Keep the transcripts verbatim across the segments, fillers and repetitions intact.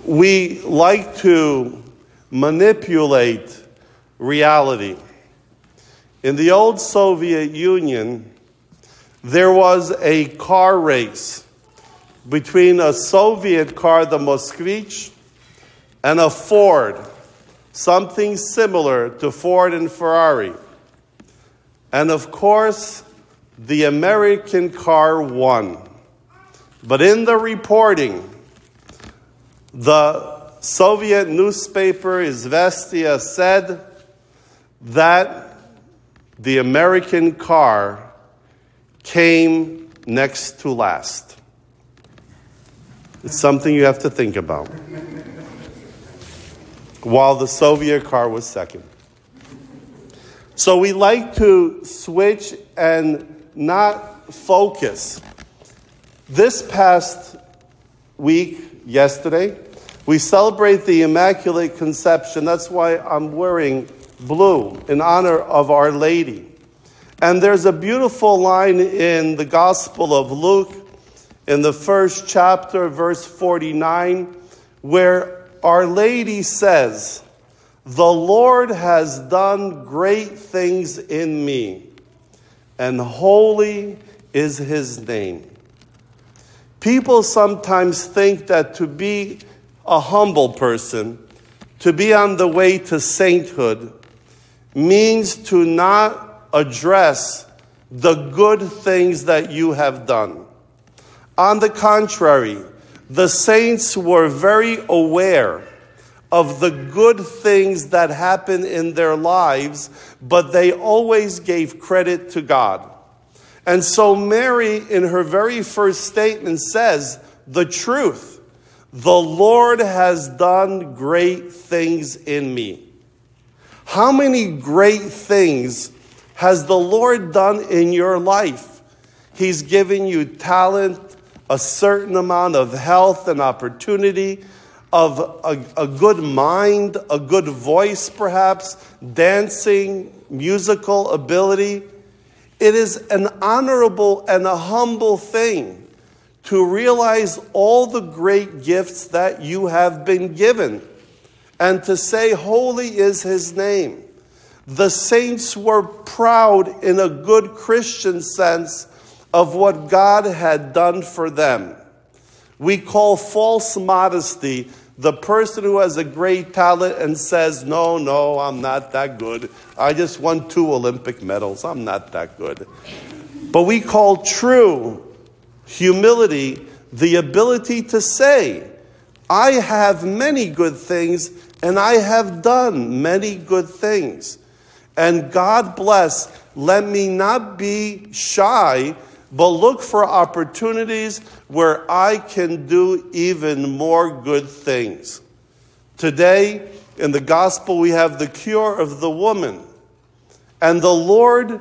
We like to manipulate reality. In the old Soviet Union, there was a car race between a Soviet car, the Moskvich, and a Ford, something similar to Ford and Ferrari. And of course, the American car won. But in the reporting, the Soviet newspaper Izvestia said that the American car came next to last. It's something you have to think about. While the Soviet car was second. So we like to switch and not focus. This past week, yesterday, we celebrate the Immaculate Conception. That's why I'm wearing blue in honor of Our Lady. And there's a beautiful line in the Gospel of Luke, in the first chapter, verse forty-nine, where Our Lady says, "The Lord has done great things in me, and holy is his name." People sometimes think that to be a humble person, to be on the way to sainthood, means to not address the good things that you have done. On the contrary, the saints were very aware of the good things that happen in their lives, but they always gave credit to God. And so Mary, in her very first statement, says the truth. The Lord has done great things in me. How many great things has the Lord done in your life? He's given you talent, a certain amount of health and opportunity, of a, a good mind, a good voice perhaps, dancing, musical ability. It is an honorable and a humble thing to realize all the great gifts that you have been given and to say, holy is his name. The saints were proud in a good Christian sense of what God had done for them. We call false modesty the person who has a great talent and says, no, no, I'm not that good. I just won two Olympic medals. I'm not that good. But we call true humility the ability to say, I have many good things and I have done many good things. And God bless, let me not be shy, but look for opportunities where I can do even more good things. Today, in the gospel, we have the cure of the woman. And the Lord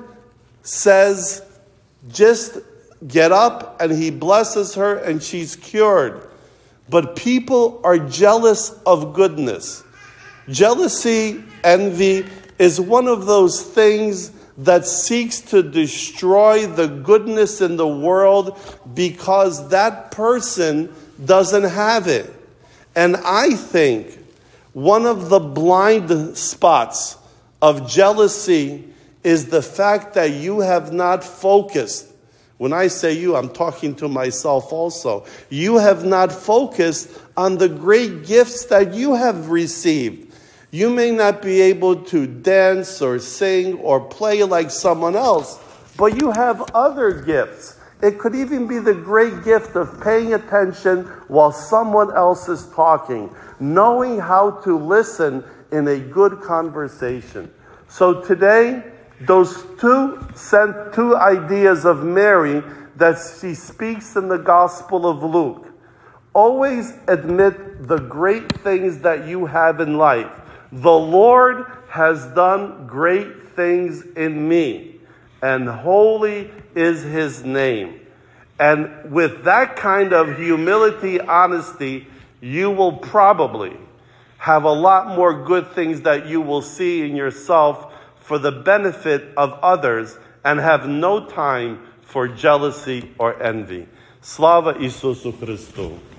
says, just get up, and he blesses her, and she's cured. But people are jealous of goodness. Jealousy, envy, is one of those things that seeks to destroy the goodness in the world because that person doesn't have it. And I think one of the blind spots of jealousy is the fact that you have not focused. When I say you, I'm talking to myself also. You have not focused on the great gifts that you have received. You may not be able to dance or sing or play like someone else, but you have other gifts. It could even be the great gift of paying attention while someone else is talking, knowing how to listen in a good conversation. So today, those two sent two ideas of Mary that she speaks in the Gospel of Luke. Always admit the great things that you have in life. The Lord has done great things in me, and holy is his name. And with that kind of humility, honesty, you will probably have a lot more good things that you will see in yourself for the benefit of others and have no time for jealousy or envy. Slava Isusu Christu.